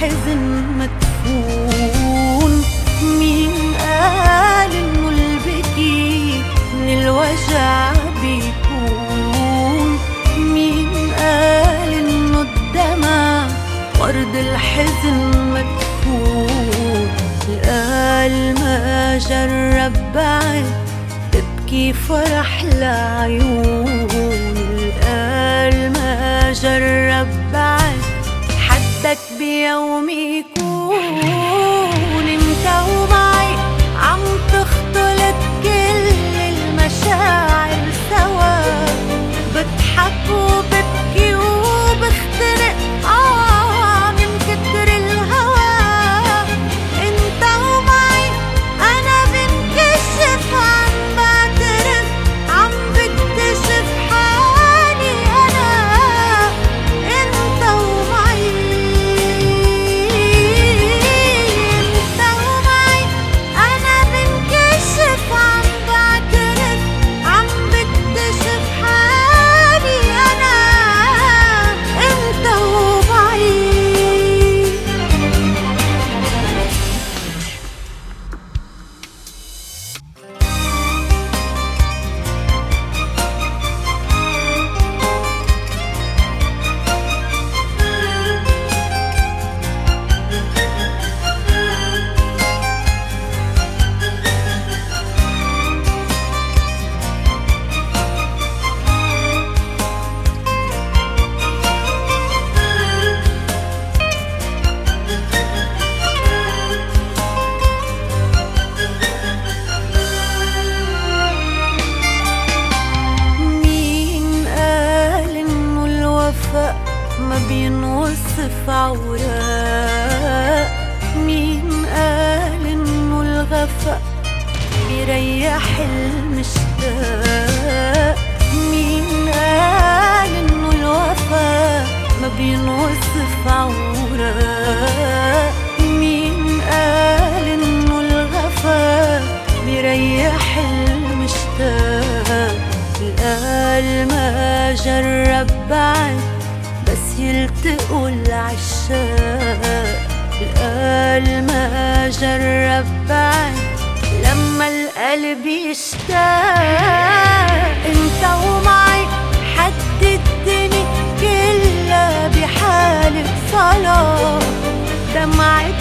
الحزن مدفون. مين قال إنه البكي من الوجع بيكون؟ مين قال إنه الدمع ورد الحزن مدفون؟ قال ما جرب بعد تبكي فرح لعيون. قال ما جرب بعد حدك بيوم يكون. انت ومعي عم تختلط كل المشاعر سوا، بضحك وببكي وبختنق من كتر الهوى. انت ومعي انا بنكشف، عم بعترف، عم بكتشف حالي انا. انت ومعي، انت ومعي انا بنكشف، عم بعترف، عم بكتشف حالي انا. انت ومعي. ما بينوصف عوراق. مين قال إنه الغفاء بيريح المشتاق؟ مين قال إنه الوفاء ما بينوصف عوراق؟ مين قال إنه الغفاء بيريح المشتاق؟ قال ما جرب بعد بس يلتقوا العشاق. قال ما جرب بعد لما القلب يشتاق. انت ومعي حد الدنيا كلها بحالة صلاة، دمعة